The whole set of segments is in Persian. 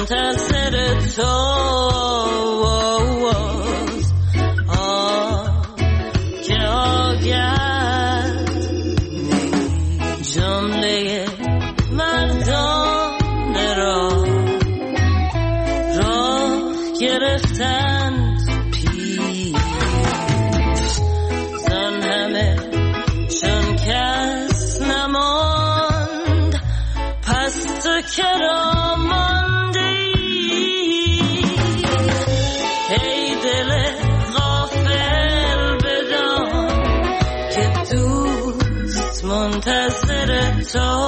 منتظر تو که آگه جمله مردان راه گرفتند پیش زن همه چون کس نماند پس تو کرا ماندی ای دل غافل بدان که دوست منتظر تو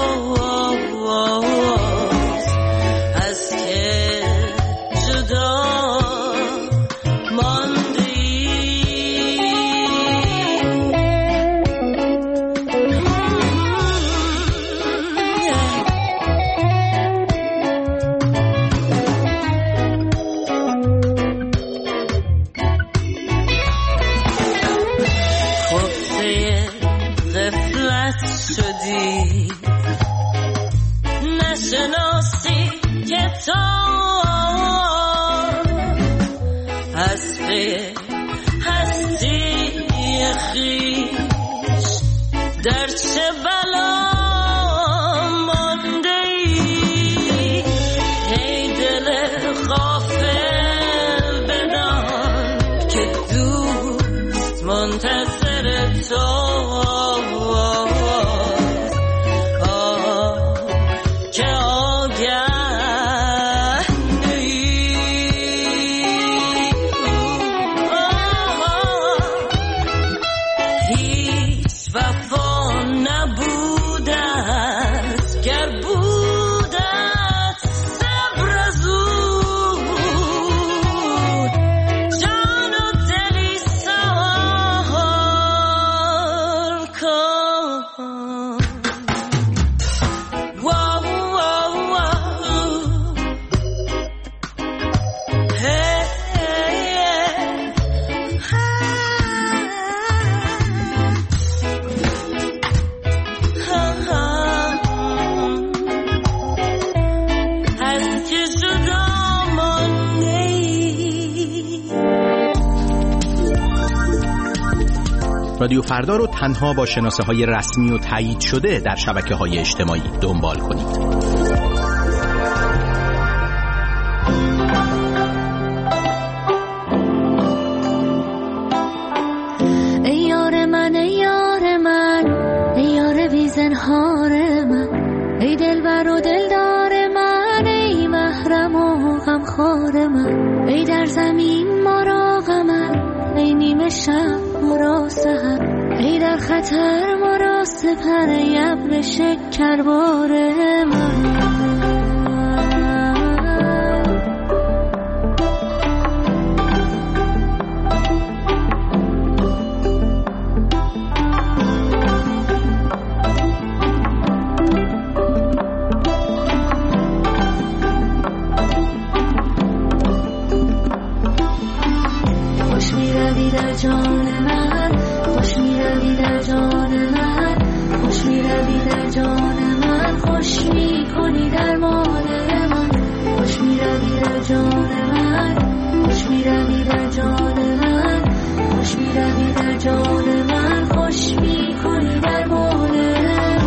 از که جدا نشناسی که تو هستی خیش در چه بلا مانده ای ای دل غافل بدان که دوست منتظر تو رادیو فردا رو تنها با شناسه‌های رسمی و تایید شده در شبکه‌های اجتماعی دنبال کنید. ای یار من ای یار من ای یار بی زنهار من ای دلبر و دلدار من ای محرم و غمخوار من ای در زمین مراغ من ای نیمه شب مرا سحر ای در خطر مرا سپر ای ابر شکربار من خوش می روی در جان من خوش می روی در جان من خوش می روی در جان من خوش می کنی درمان من خوش می روی در جان من خوش می روی در جان من خوش می روی در جان من خوش می کنی درمان من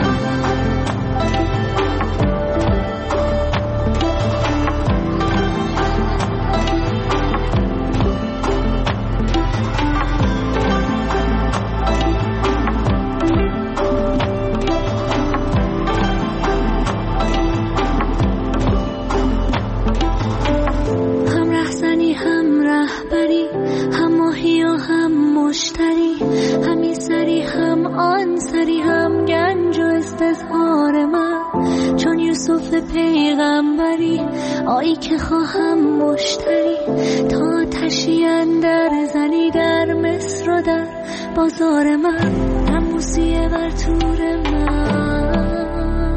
پیغمبری آیی که خواهم مشتری تا تشیان در زنی در مصر و در بازار من هم موسیه بر تور من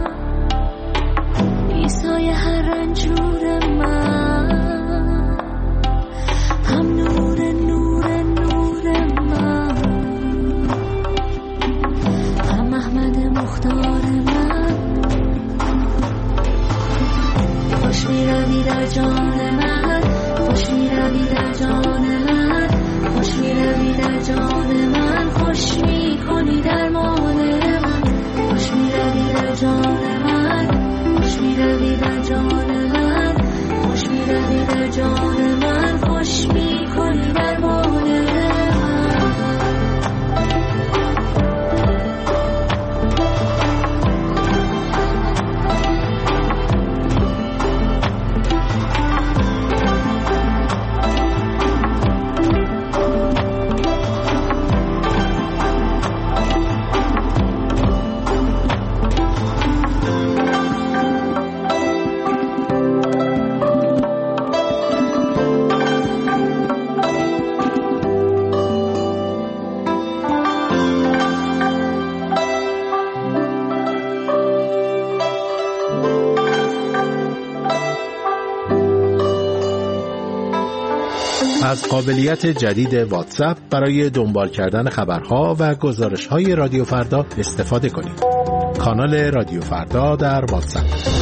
ایسای هر رنجور من هم نور نور نور من هم احمد مختار من خوش می روی جان من، خوش می‌روی در جان من، خوش می‌کنی درمان من. از قابلیت جدید واتساپ برای دنبال کردن خبرها و گزارش‌های رادیو فردا استفاده کنید. کانال رادیو فردا در واتساپ.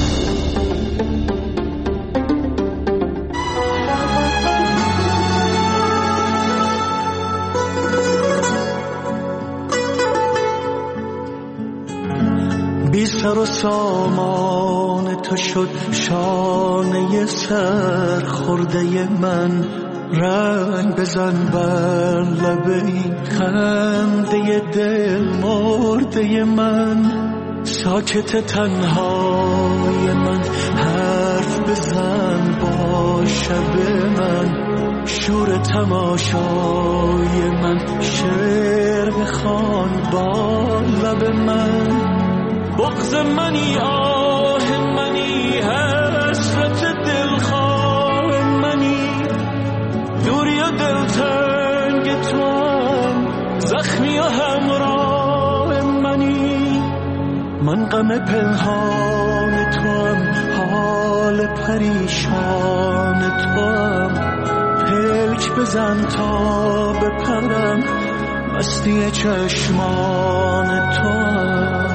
بی سر و سامان تو شد شانه سر خورده من، رنگ بزن بر لب این خنده دل مرده من. ساکت تنهای من، حرف بزن با شب من. شور تماشای من، شعر بخوان با لب من. بغض منی، آه منی، حسرت دلخواه منی. دوری و دلتنگ توام، زخمی و همراه منی. من غم پنهان توام، حال پریشان توام. پلک بزن تا بپرم، مستی چشمان توام.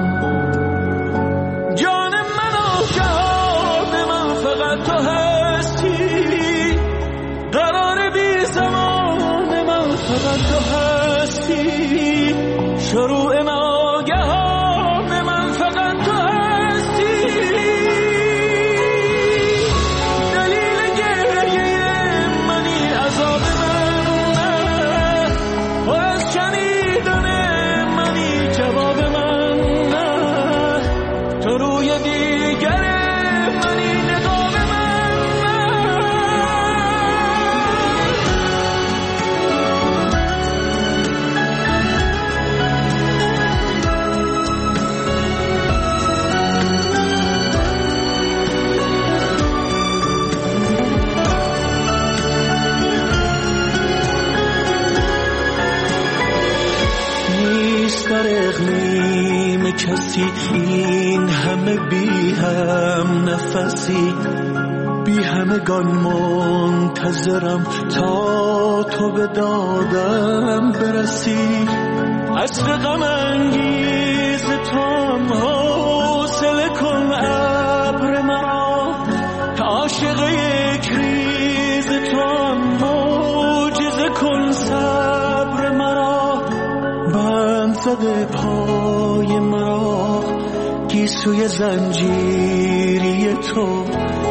جان من و جهان من، فقط تو هستی. قرار بی زمان من، فقط تو هستی. شروع ناگهان من، فقط تو هستی. دلیل گریه منی، عذاب من، و از شنیدن منی جواب من. تو روی دیگر منی، نقاب من. نیست در اقلیم کسی این همه بی هم نفسی. بی همگان منتظرم تا تو به دادم برسی. عصر غم انگیز توام، حوصله کن ابر مرا. عاشق یک ریز توام، معجزه کن صبر مرا. بند زده پای مرا، گیسوی زنجیری تو.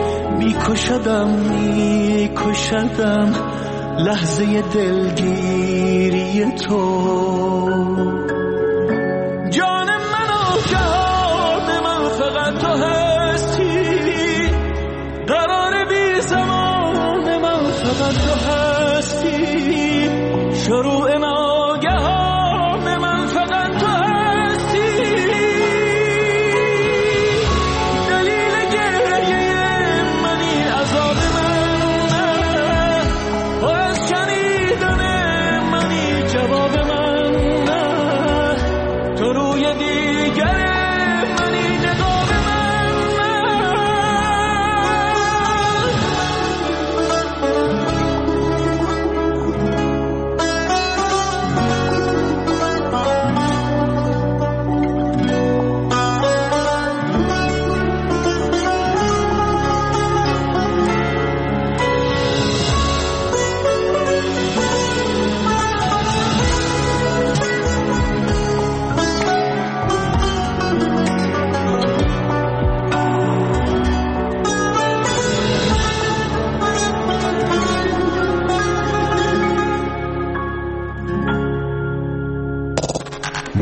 میکشدم لحظه دلگیری تو. جان من و جهان من، فقط تو هستی. قرار بی زمان من، فقط تو هستی. شروع ناگهان من، فقط تو هستی. دلیل گریه منی، عذاب من، و از شنیدن منی جواب من.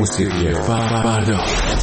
موسیقی فردا.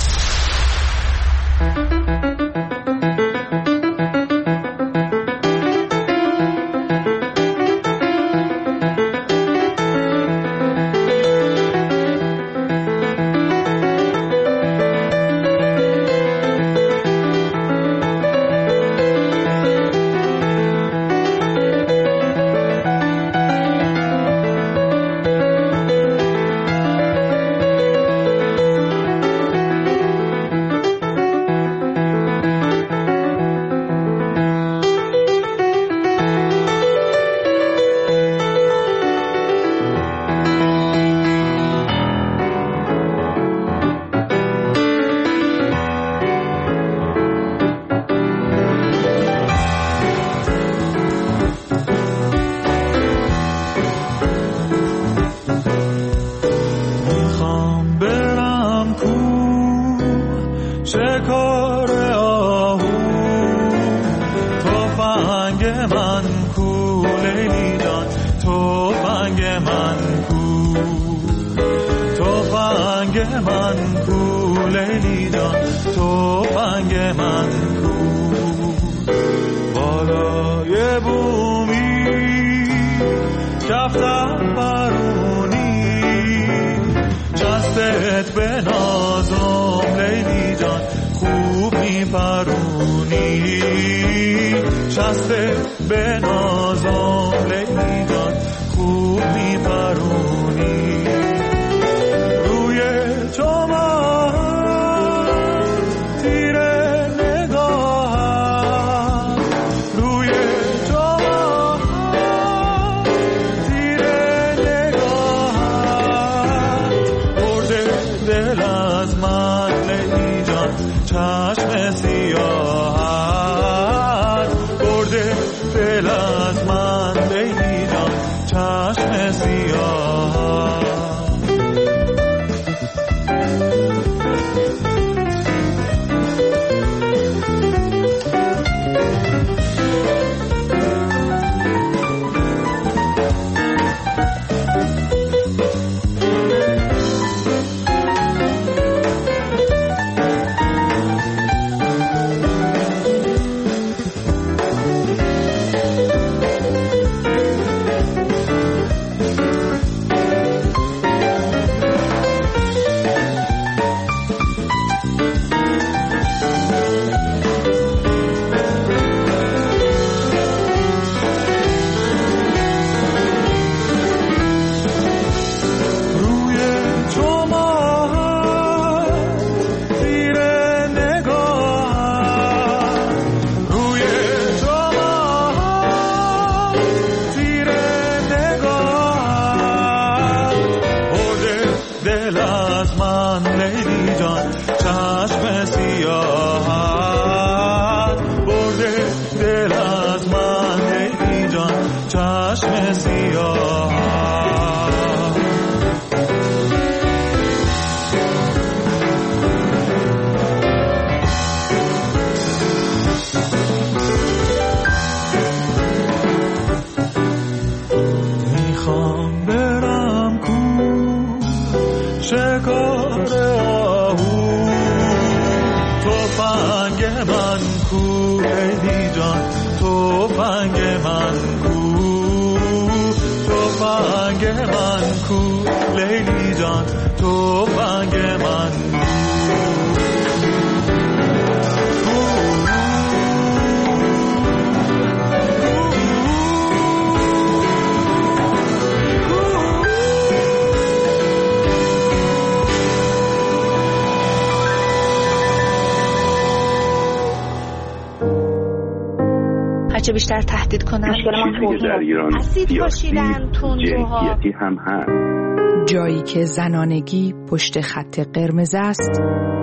هرچه بیشتر تهدید کنن مشکل ما در ایران اسید پاشیدن تندروها هم هست. جایی که زنانگی پشت خط قرمز است.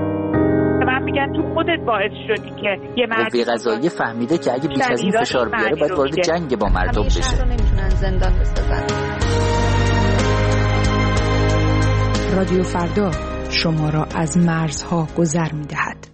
من میگن تو خودت باعث شدی که یه مرد قوه قضاییه فهمیده که اگه بیش از این فشار بیاره باید وارد جنگ با مردم بشه. شهر رو نمیتونن زندان بسازن. رادیو فردا شما را از مرزها گذر می‌دهد.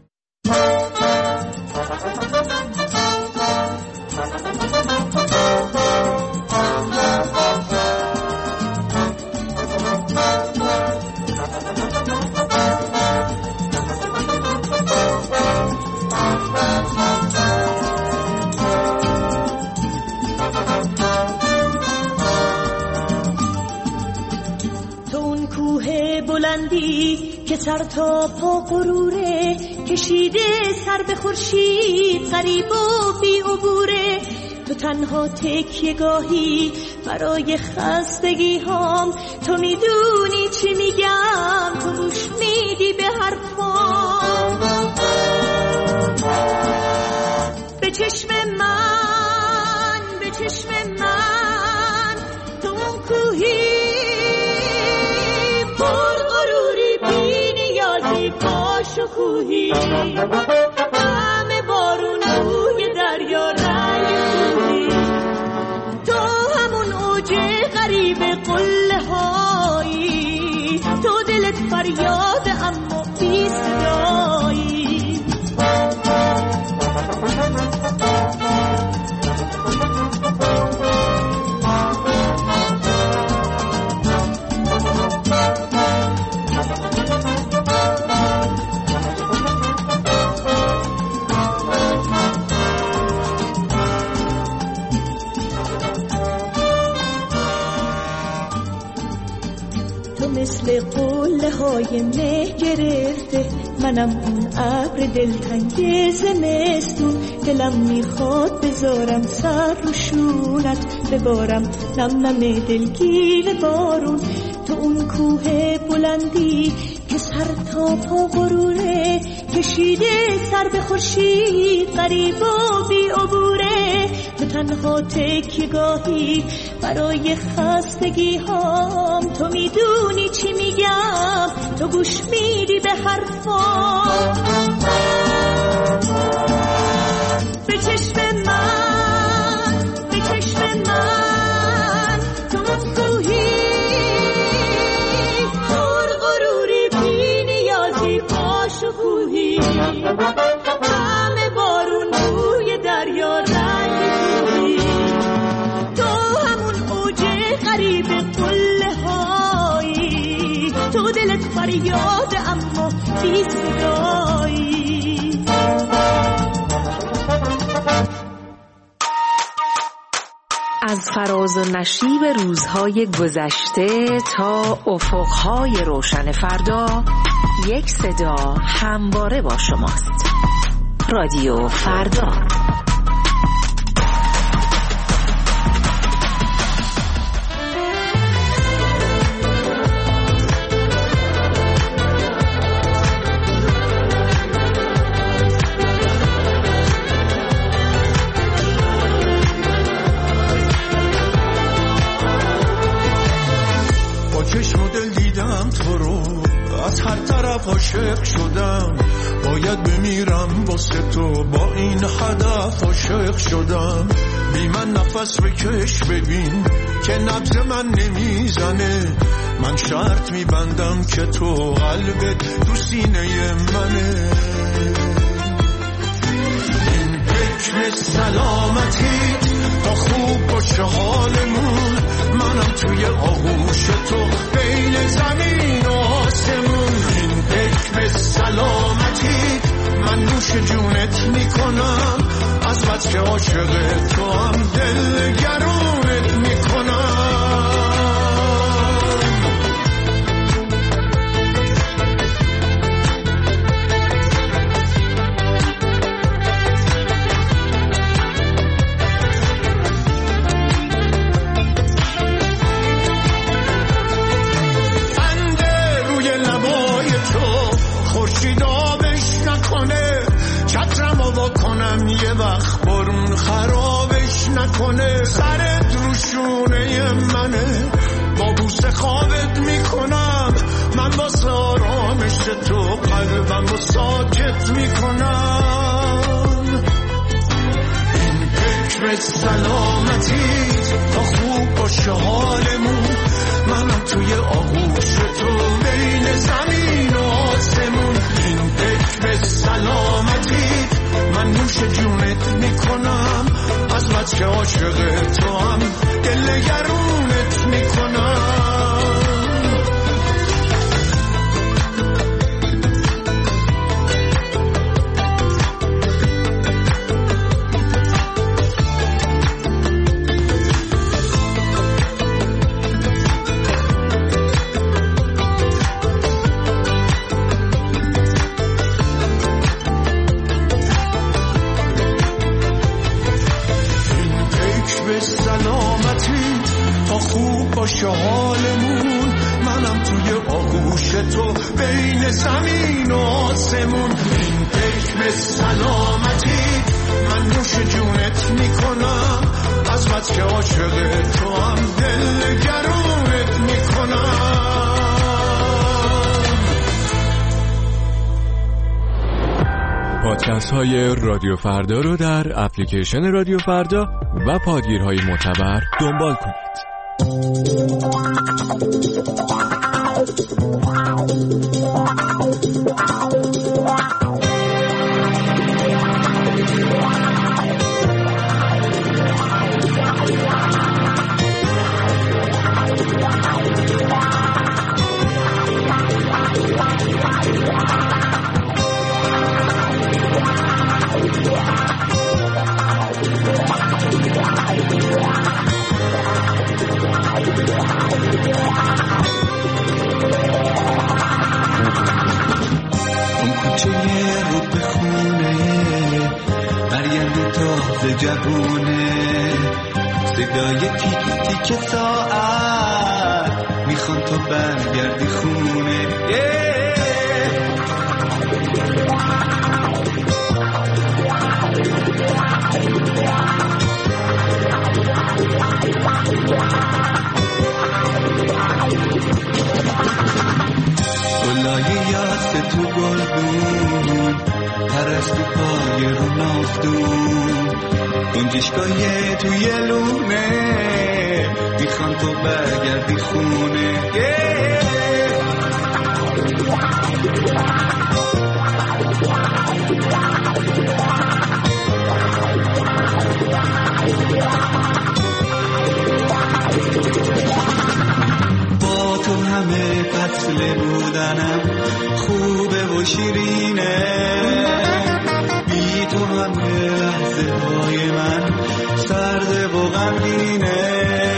کوه بلندی که سر تا پا غروره، کشیده سر به خورشید غریب و بی عبوره. تو تنها تکیه گاهی برای خستگی هام، تو میدونی چی میگم، تو گوش میدی به حرفام. به چشم من، به چشم من، تو اون کوهی پر غروری بی نیازی با شکوهی، همه بارون روی دریا رنگ کوهی، تو همون اوج غریب قله هایی، تو دلت فریاد اما بی صدایی. مثل قله های مه گرفته، منم اون ابر دلتنگ زمستون، دلم میخواد بذارم سر رو شونت، ببارم نم نم دلگیر بارون. تو اون کوه بلندی که سر تا پا غروره، کشیده سر به خورشید غریب و بی عبوره. تو تنها تکیه گاهی برای خستگی هام، تو میدونی چی میگم، تو گوش میدی به حرفام. به چشم من، به چشم من، تو اون کوهی پر غروری بی نیازی با شکوهی، همه بارون روی دریا رنگ کوهی، تو همون اوج غریب قله هایی، تو دلت فریاد اما بی صدایی. از فراز و نشیب روزهای گذشته تا افقهای روشن فردا، یک صدا همواره با شماست. رادیو فردا. عاشق شدم، باید بمیرم واسه تو، با این هدف عاشق شدم. بی من نفس بکش ببین که نبض من نمیزنه، من شرط میبندم که تو قلبت تو سینه منه. این حکم سلامتی تا خوب باشه حالمون، منم توی آغوش تو بین زمین و آسمون. این حکم سلامتی من نوش جونت میکنم، از بس که عاشق تو هم دلگرونت میکنم. یه وقت بارون خرابش نکنه، سرت رو شونه منه، با بوسه خوابت میکنم، من واسه آرامش تو قلبم رو ساکت میکنم. این حکم سلامتی تا خوب باشه حالمون، منم توی آغوش تو بین زمین و آسمون. این حکم سلامتی من نوش جونت میکنم، از بس که عاشق تو هم دلگرونت میکنم. واسه تو بین زمین و آسمون. این پیک به سلامتی من نوش جونت میکنم، از بس که عاشق تو هم دل گرونت میکنم. پادکست های رادیو فردا رو در اپلیکیشن رادیو فردا و پادگیرهای معتبر دنبال کنید. جوونه صدای تیک تیک ساعت میخوان تو برگردی خونه. گلای یاس تو گلدون پرستو پای رو نافتون گنجشگاه توی لونه میخوان تو برگردی خونه. با تو همه فصل بودنم خوبه و شیرینه، بی تو همه لحظه های من سرده و غمگینه.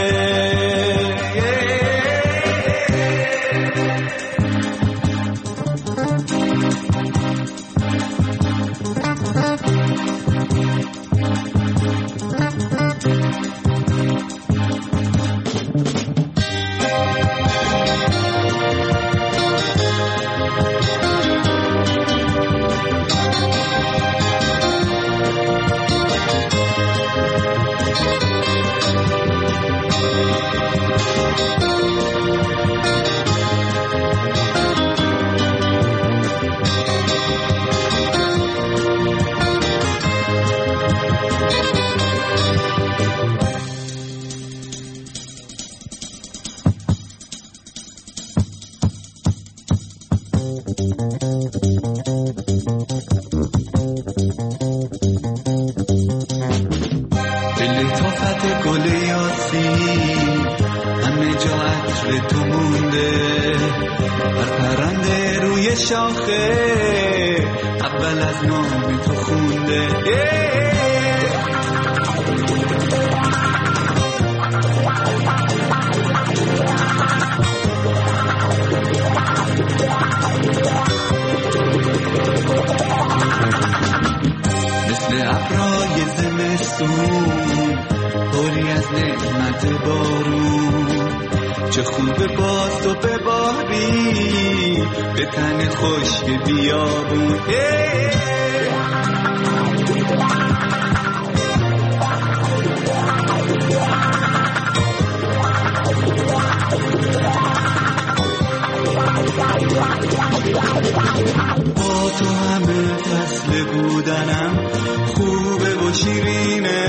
اول از نام تو خونده. مثل ابرای زمستون پری از نعمت بارون، چه خوبه باز تو بباری به تن خشک بیابون. با تو همه فصل بودنم خوبه و شیرینه،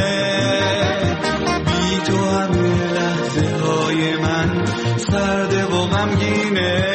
بی تو همه لحظه های من سرده و غمگینه.